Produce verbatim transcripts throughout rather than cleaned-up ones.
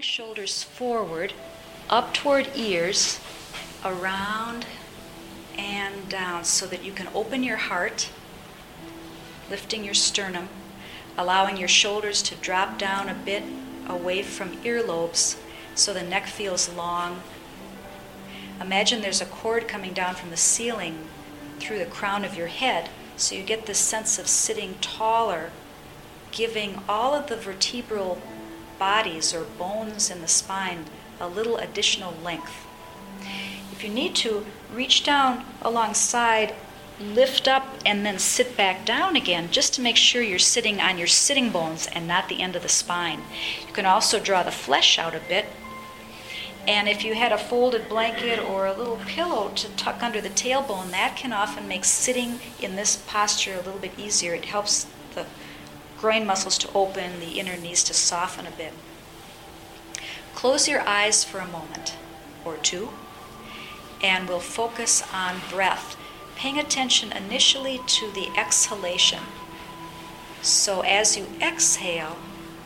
shoulders forward, up toward ears, around and down, so that you can open your heart, lifting your sternum, allowing your shoulders to drop down a bit away from earlobes so the neck feels long. Imagine there's a cord coming down from the ceiling through the crown of your head, so you get this sense of sitting taller, giving all of the vertebral bodies or bones in the spine a little additional length. If you need to, reach down alongside, lift up, and then sit back down again, just to make sure you're sitting on your sitting bones and not the end of the spine. You can also draw the flesh out a bit. And if you had a folded blanket or a little pillow to tuck under the tailbone, that can often make sitting in this posture a little bit easier. It helps the groin muscles to open, the inner knees to soften a bit. Close your eyes for a moment or two, and we'll focus on breath, paying attention initially to the exhalation. So as you exhale,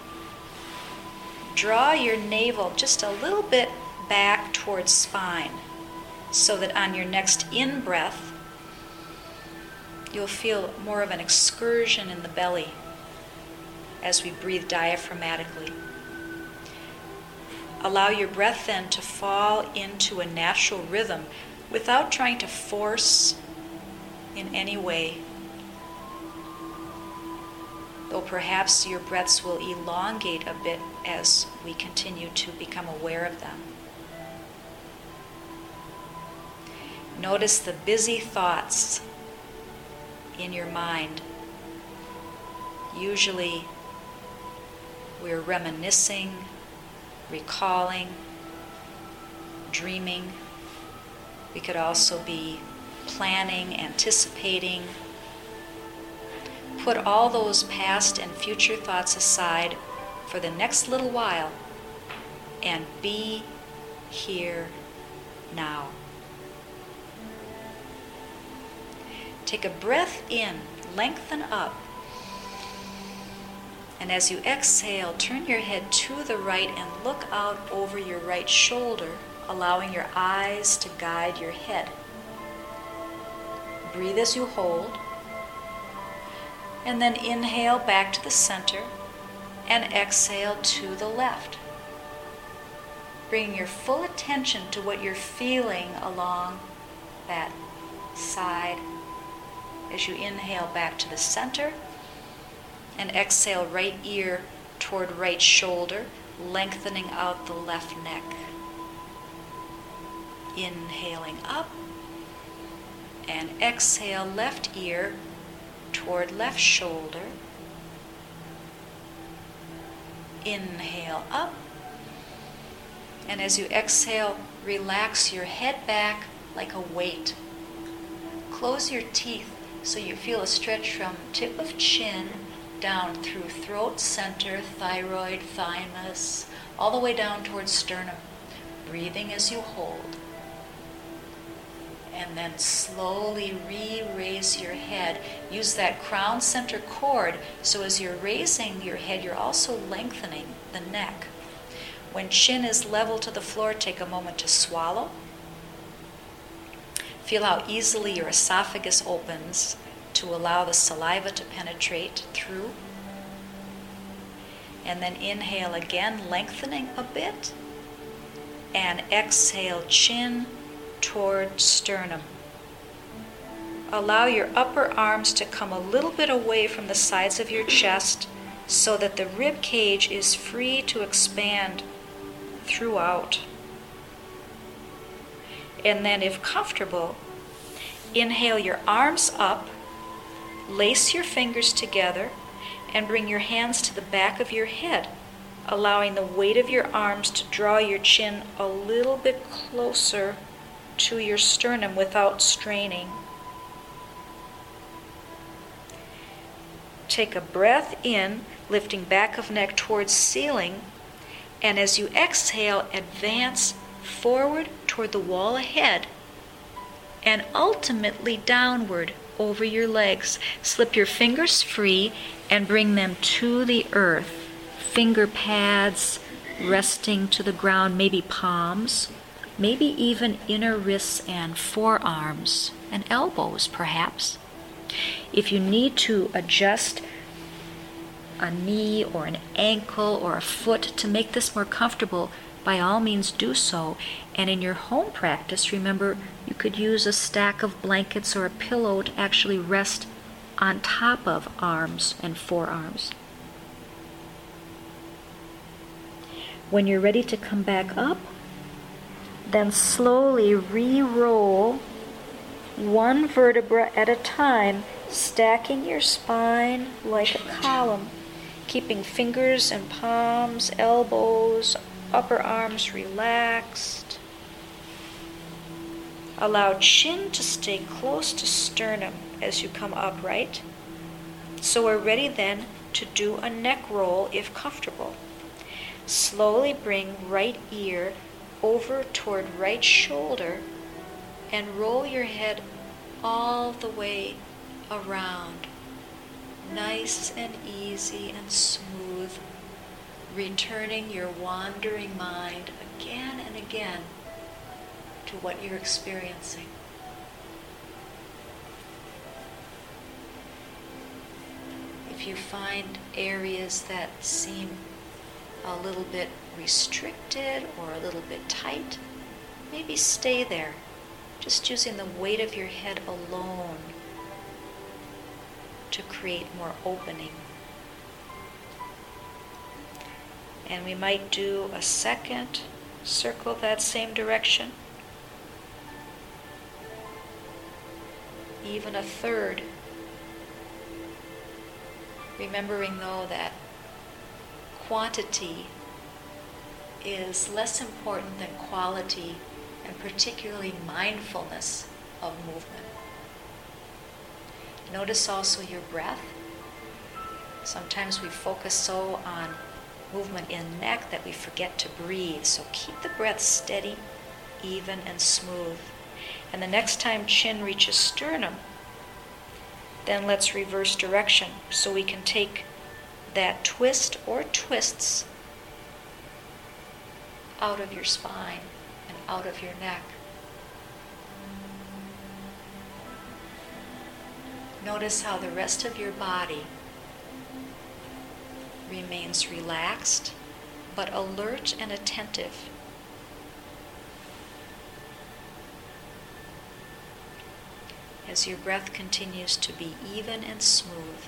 draw your navel just a little bit back towards spine, so that on your next in-breath, you'll feel more of an excursion in the belly as we breathe diaphragmatically. Allow your breath then to fall into a natural rhythm without trying to force in any way, though perhaps your breaths will elongate a bit as we continue to become aware of them. Notice the busy thoughts in your mind. Usually we're reminiscing, recalling, dreaming. We could also be planning, anticipating. Put all those past and future thoughts aside for the next little while and be here now. Take a breath in, lengthen up. And as you exhale, turn your head to the right and look out over your right shoulder, allowing your eyes to guide your head. Breathe as you hold. And then inhale back to the center and exhale to the left. Bringing your full attention to what you're feeling along that side as you inhale back to the center and exhale right ear toward right shoulder, lengthening out the left neck. Inhaling up and exhale left ear toward left shoulder. Inhale up, and as you exhale, relax your head back like a weight. Close your teeth so you feel a stretch from tip of chin down through throat center, thyroid, thymus, all the way down towards sternum. Breathing as you hold. And then slowly re-raise your head. Use that crown center cord, so as you're raising your head, you're also lengthening the neck. When chin is level to the floor, take a moment to swallow. Feel how easily your esophagus opens to allow the saliva to penetrate through. And then inhale again, lengthening a bit. And exhale, chin toward sternum. Allow your upper arms to come a little bit away from the sides of your chest so that the rib cage is free to expand throughout. And then, if comfortable, inhale your arms up, lace your fingers together, and bring your hands to the back of your head, allowing the weight of your arms to draw your chin a little bit closer to your sternum without straining. Take a breath in, lifting back of neck towards ceiling, and as you exhale, advance forward toward the wall ahead and ultimately downward over your legs. Slip your fingers free and bring them to the earth. Finger pads resting to the ground, maybe palms, maybe even inner wrists and forearms and elbows perhaps. If you need to adjust a knee or an ankle or a foot to make this more comfortable, by all means do so. And in your home practice, remember, you could use a stack of blankets or a pillow to actually rest on top of arms and forearms. When you're ready to come back up, then slowly re-roll one vertebra at a time, stacking your spine like a column, keeping fingers and palms, elbows, upper arms relaxed. Allow chin to stay close to sternum as you come upright. So we're ready then to do a neck roll if comfortable. Slowly bring right ear over toward right shoulder and roll your head all the way around. Nice and easy and smooth, returning your wandering mind again and again to what you're experiencing. If you find areas that seem a little bit restricted or a little bit tight, maybe stay there, just using the weight of your head alone to create more opening. And we might do a second circle that same direction, even a third. Remembering though that quantity is less important than quality, and particularly mindfulness of movement. Notice also your breath. Sometimes we focus so on movement in neck that we forget to breathe. So keep the breath steady, even, and smooth. And the next time chin reaches sternum, then let's reverse direction so we can take that twist or twists out of your spine and out of your neck. Notice how the rest of your body remains relaxed but alert and attentive. As your breath continues to be even and smooth.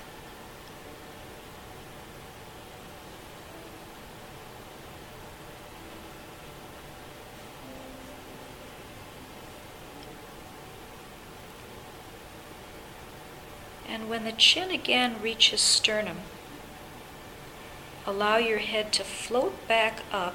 And when the chin again reaches sternum, allow your head to float back up,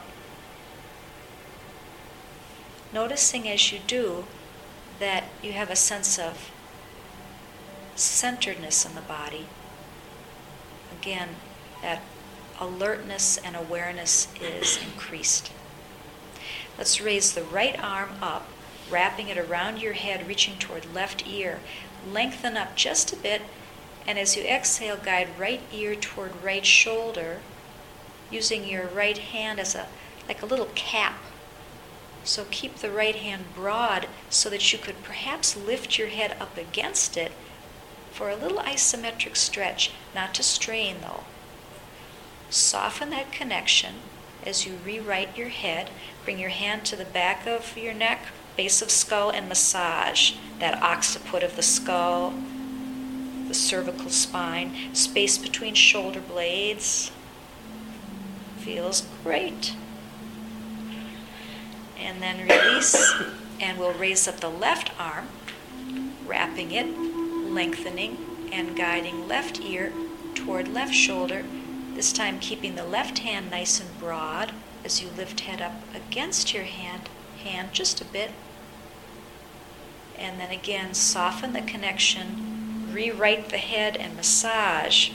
noticing as you do that you have a sense of centeredness in the body. Again, that alertness and awareness is increased. Let's raise the right arm up, wrapping it around your head, reaching toward left ear. Lengthen up just a bit, and as you exhale, guide right ear toward right shoulder, using your right hand as a like a little cap. So keep the right hand broad so that you could perhaps lift your head up against it for a little isometric stretch, not to strain though. Soften that connection as you rewrite your head. Bring your hand to the back of your neck, base of skull, and massage that occiput of the skull, the cervical spine, space between shoulder blades. Feels great. And then release, and we'll raise up the left arm, wrapping it, lengthening, and guiding left ear toward left shoulder, this time keeping the left hand nice and broad as you lift head up against your hand, hand just a bit. And then again, soften the connection, rewrite the head and massage.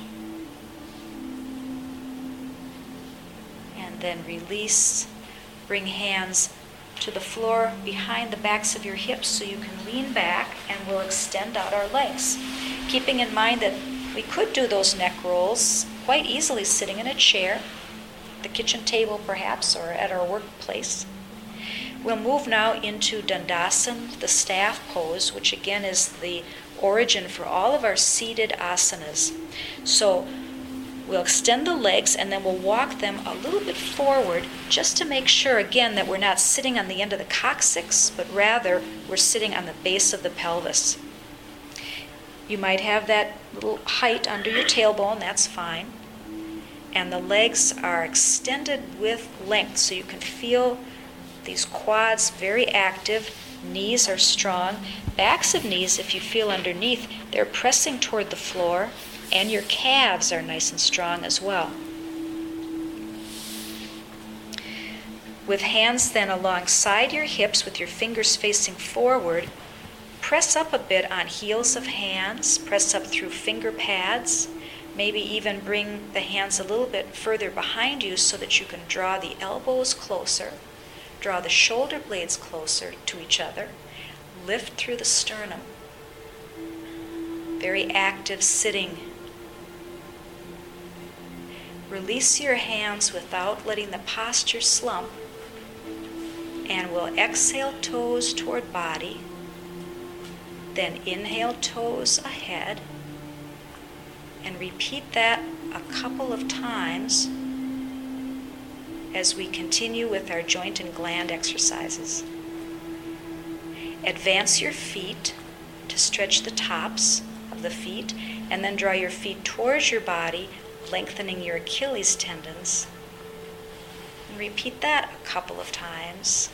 And then release, bring hands to the floor behind the backs of your hips so you can lean back, and we'll extend out our legs. Keeping in mind that we could do those neck rolls quite easily sitting in a chair, the kitchen table perhaps, or at our workplace. We'll move now into Dandasana, the staff pose, which again is the origin for all of our seated asanas. So we'll extend the legs and then we'll walk them a little bit forward just to make sure, again, that we're not sitting on the end of the coccyx, but rather we're sitting on the base of the pelvis. You might have that little height under your tailbone, that's fine. And the legs are extended with length, so you can feel these quads very active. Knees are strong. Backs of knees, if you feel underneath, they're pressing toward the floor, and your calves are nice and strong as well. With hands then alongside your hips, with your fingers facing forward, press up a bit on heels of hands, press up through finger pads, maybe even bring the hands a little bit further behind you so that you can draw the elbows closer, draw the shoulder blades closer to each other, lift through the sternum. Very active sitting. Release your hands without letting the posture slump, and we'll exhale toes toward body, then inhale toes ahead, and repeat that a couple of times as we continue with our joint and gland exercises. Advance your feet to stretch the tops of the feet, and then draw your feet towards your body, lengthening your Achilles tendons. And repeat that a couple of times.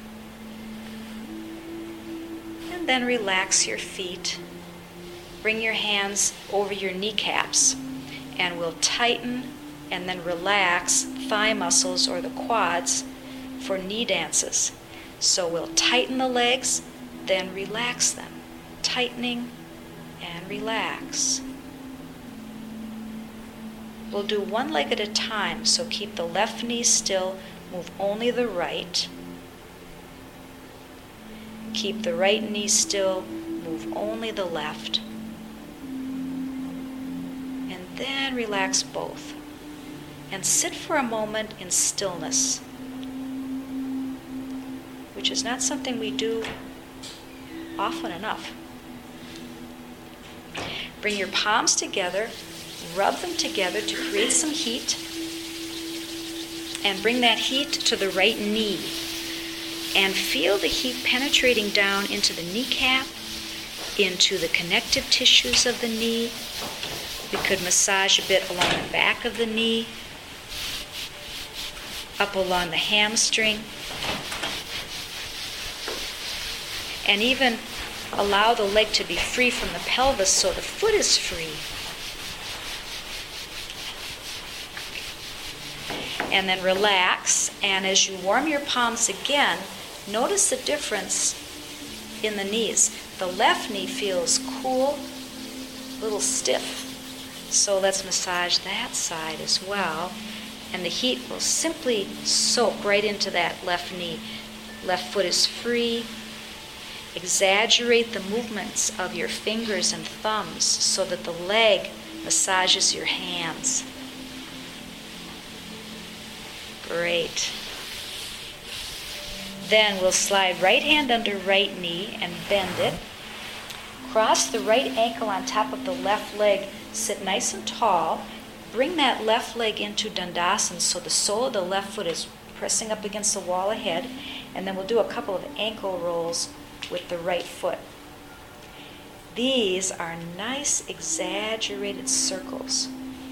And then relax your feet. Bring your hands over your kneecaps, and we'll tighten and then relax thigh muscles or the quads for knee dances. So we'll tighten the legs, then relax them. Tightening and relax. We'll do one leg at a time, so keep the left knee still, move only the right. Keep the right knee still, move only the left. And then relax both. And sit for a moment in stillness, which is not something we do often enough. Bring your palms together, rub them together to create some heat, and bring that heat to the right knee. And feel the heat penetrating down into the kneecap, into the connective tissues of the knee. We could massage a bit along the back of the knee, up along the hamstring, and even allow the leg to be free from the pelvis so the foot is free. And then relax, and as you warm your palms again, notice the difference in the knees. The left knee feels cool, a little stiff. So let's massage that side as well. And the heat will simply soak right into that left knee. Left foot is free. Exaggerate the movements of your fingers and thumbs so that the leg massages your hands. Great. Then we'll slide right hand under right knee and bend it. Cross the right ankle on top of the left leg. Sit nice and tall. Bring that left leg into Dandasana so the sole of the left foot is pressing up against the wall ahead. And then we'll do a couple of ankle rolls with the right foot. These are nice exaggerated circles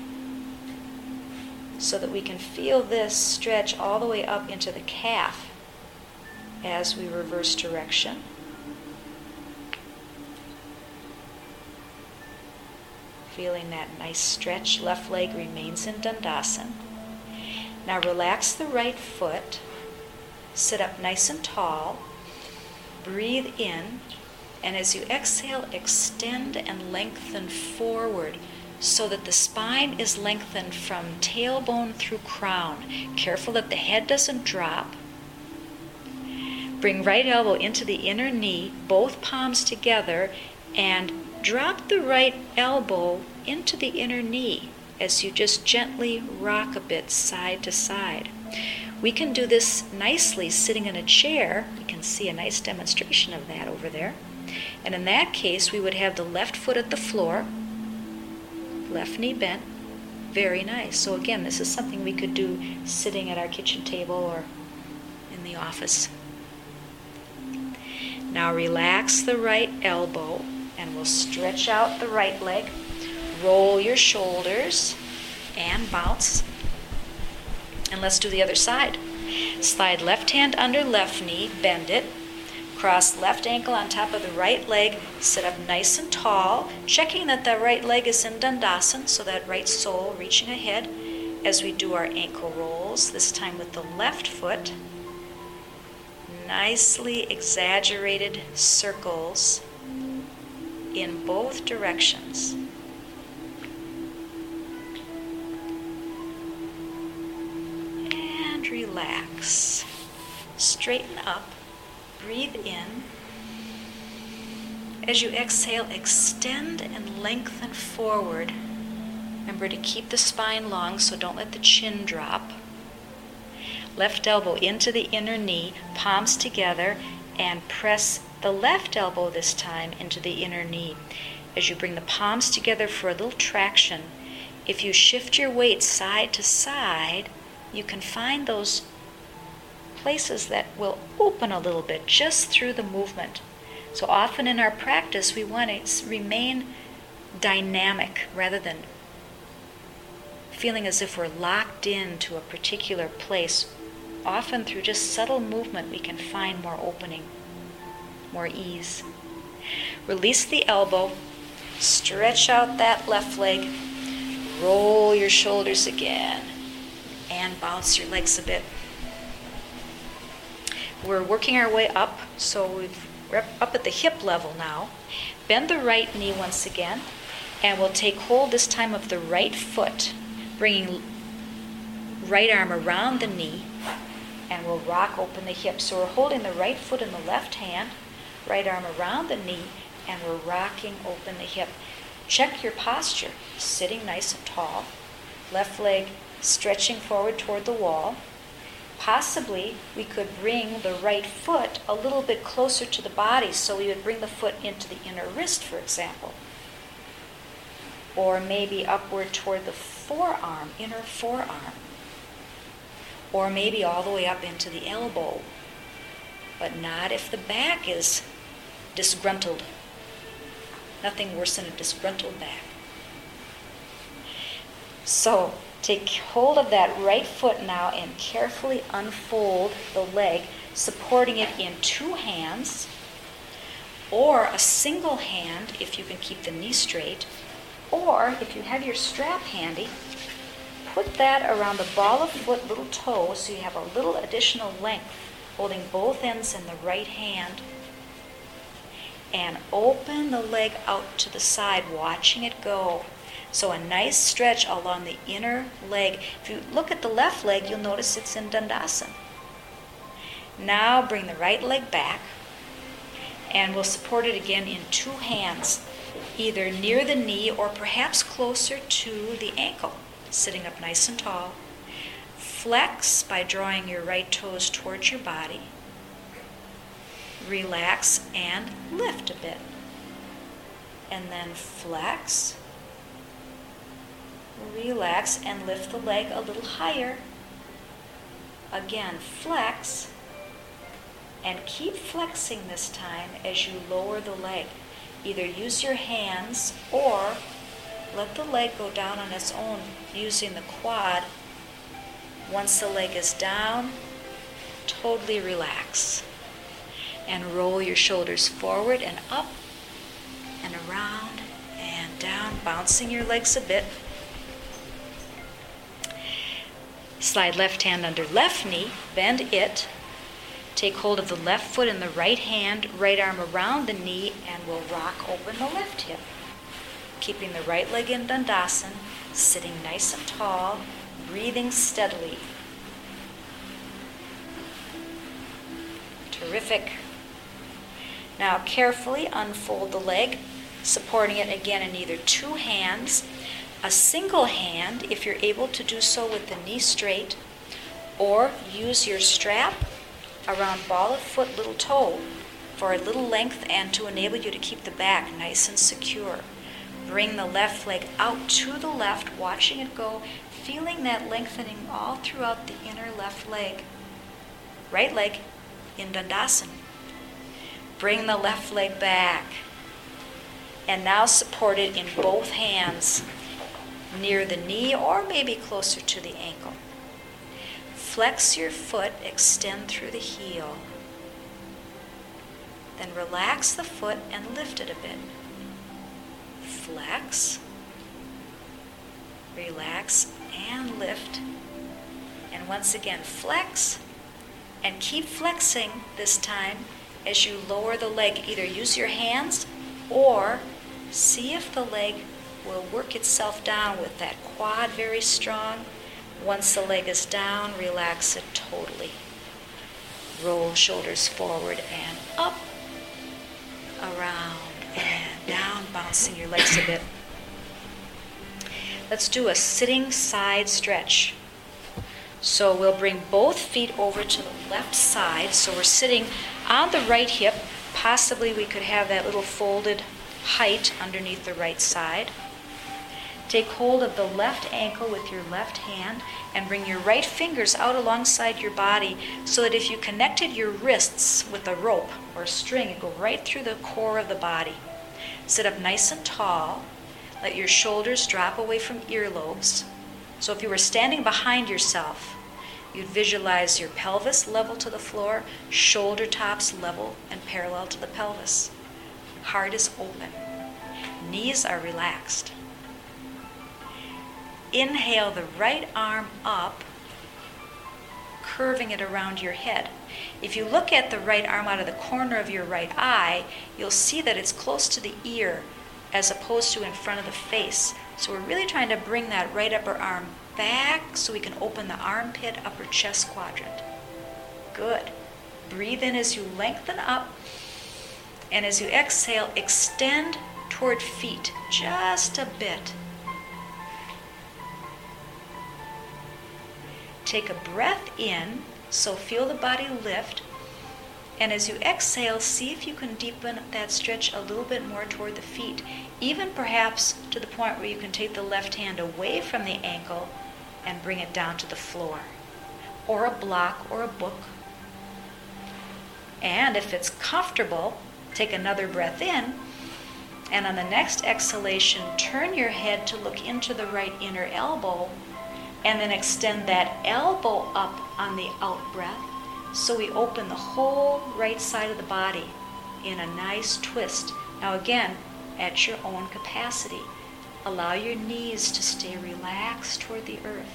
so that we can feel this stretch all the way up into the calf as we reverse direction. Feeling that nice stretch, left leg remains in Dandasana. Now relax the right foot, sit up nice and tall, breathe in, and as you exhale, extend and lengthen forward so that the spine is lengthened from tailbone through crown. Careful that the head doesn't drop. Bring right elbow into the inner knee, both palms together, and drop the right elbow into the inner knee. as you just gently rock a bit side to side. We can do this nicely sitting in a chair. You can see a nice demonstration of that over there. And in that case, we would have the left foot at the floor, left knee bent. Very nice. So again, this is something we could do sitting at our kitchen table or in the office. Now relax the right elbow and we'll stretch out the right leg. Roll your shoulders and bounce. And let's do the other side. Slide left hand under left knee, bend it. Cross left ankle on top of the right leg, sit up nice and tall, checking that the right leg is in Dandasana, so that right sole reaching ahead as we do our ankle rolls, this time with the left foot. Nicely exaggerated circles in both directions. And relax. Straighten up. Breathe in. As you exhale, extend and lengthen forward. Remember to keep the spine long, so don't let the chin drop. Left elbow into the inner knee, palms together, and press the left elbow this time into the inner knee. As you bring the palms together for a little traction, if you shift your weight side to side, you can find those places that will open a little bit just through the movement. So often in our practice, we want to remain dynamic rather than feeling as if we're locked into a particular place. Often through just subtle movement, we can find more opening, more ease. Release the elbow, stretch out that left leg, roll your shoulders again, and bounce your legs a bit. We're working our way up, so we've, we're up at the hip level now. Bend the right knee once again, and we'll take hold this time of the right foot, bringing right arm around the knee, and we'll rock open the hip. So we're holding the right foot in the left hand, right arm around the knee, and we're rocking open the hip. Check your posture, sitting nice and tall, left leg stretching forward toward the wall. Possibly we could bring the right foot a little bit closer to the body, so we would bring the foot into the inner wrist, for example. Or maybe upward toward the forearm, inner forearm. Or maybe all the way up into the elbow. But not if the back is disgruntled. Nothing worse than a disgruntled back. So, take hold of that right foot now and carefully unfold the leg, supporting it in two hands, or a single hand if you can keep the knee straight, or if you have your strap handy, put that around the ball of foot, little toe, so you have a little additional length, holding both ends in the right hand, and open the leg out to the side, watching it go. So a nice stretch along the inner leg. If you look at the left leg, you'll notice it's in Dandasana. Now bring the right leg back, and we'll support it again in two hands, either near the knee or perhaps closer to the ankle, sitting up nice and tall. Flex by drawing your right toes towards your body. Relax and lift a bit. And then flex. Relax and lift the leg a little higher. Again, flex, and keep flexing this time as you lower the leg. Either use your hands or let the leg go down on its own using the quad. Once the leg is down, totally relax. And roll your shoulders forward and up and around and down, bouncing your legs a bit. Slide left hand under left knee, bend it. Take hold of the left foot in the right hand, right arm around the knee, and we'll rock open the left hip. Keeping the right leg in Dandasana, sitting nice and tall, breathing steadily. Terrific. Now carefully unfold the leg, supporting it again in either two hands. A single hand, if you're able to do so with the knee straight, or use your strap around ball of foot, little toe, for a little length and to enable you to keep the back nice and secure. Bring the left leg out to the left, watching it go, feeling that lengthening all throughout the inner left leg. Right leg in Dandasana. Bring the left leg back. And now support it in both hands, near the knee or maybe closer to the ankle. Flex your foot, extend through the heel. Then relax the foot and lift it a bit. Flex, relax, and lift. And once again, flex, and keep flexing this time as you lower the leg. Either use your hands or see if the leg will work itself down with that quad very strong. Once the leg is down, relax it totally. Roll shoulders forward and up, around and down, bouncing your legs a bit. Let's do a sitting side stretch. So we'll bring both feet over to the left side. So we're sitting on the right hip. Possibly we could have that little folded height underneath the right side. Take hold of the left ankle with your left hand and bring your right fingers out alongside your body so that if you connected your wrists with a rope or a string, it go right through the core of the body. Sit up nice and tall. Let your shoulders drop away from earlobes. So if you were standing behind yourself, you'd visualize your pelvis level to the floor, shoulder tops level and parallel to the pelvis. Heart is open. Knees are relaxed. Inhale the right arm up, curving it around your head. If you look at the right arm out of the corner of your right eye, you'll see that it's close to the ear as opposed to in front of the face. So we're really trying to bring that right upper arm back so we can open the armpit, upper chest quadrant. Good. Breathe in as you lengthen up, and as you exhale, extend toward feet just a bit. Take a breath in, so feel the body lift. And as you exhale, see if you can deepen that stretch a little bit more toward the feet, even perhaps to the point where you can take the left hand away from the ankle and bring it down to the floor, or a block or a book. And if it's comfortable, take another breath in, and on the next exhalation, turn your head to look into the right inner elbow, and then extend that elbow up on the out breath. So we open the whole right side of the body in a nice twist. Now again, at your own capacity. Allow your knees to stay relaxed toward the earth.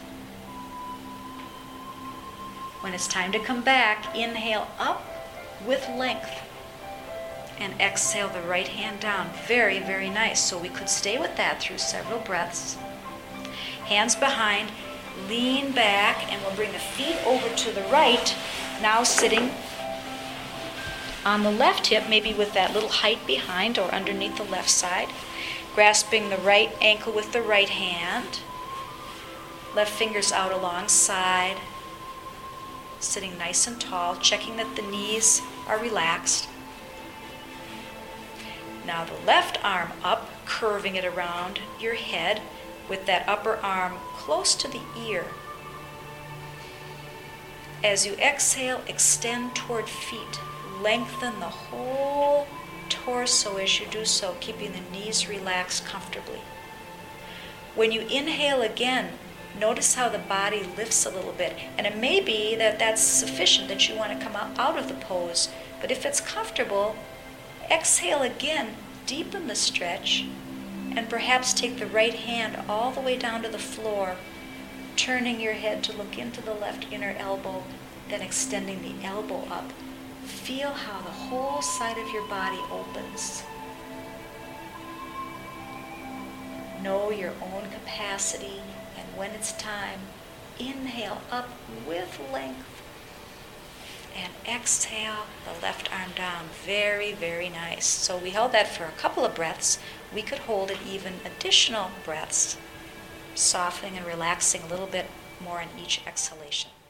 When it's time to come back, inhale up with length and exhale the right hand down. Very, very nice. So we could stay with that through several breaths. Hands behind. Lean back, and we'll bring the feet over to the right, now sitting on the left hip, maybe with that little height behind or underneath the left side. Grasping the right ankle with the right hand. Left fingers out alongside. Sitting nice and tall, checking that the knees are relaxed. Now the left arm up, curving it around your head, with that upper arm close to the ear. As you exhale, extend toward feet. Lengthen the whole torso as you do so, keeping the knees relaxed comfortably. When you inhale again, notice how the body lifts a little bit. And it may be that that's sufficient, that you want to come out, out of the pose. But if it's comfortable, exhale again, deepen the stretch, and perhaps take the right hand all the way down to the floor, turning your head to look into the left inner elbow, then extending the elbow up. Feel how the whole side of your body opens. Know your own capacity, and when it's time, inhale up with length, and exhale the left arm down. Very, very nice. So we held that for a couple of breaths. We could hold it even additional breaths. softening and relaxing a little bit more on each exhalation.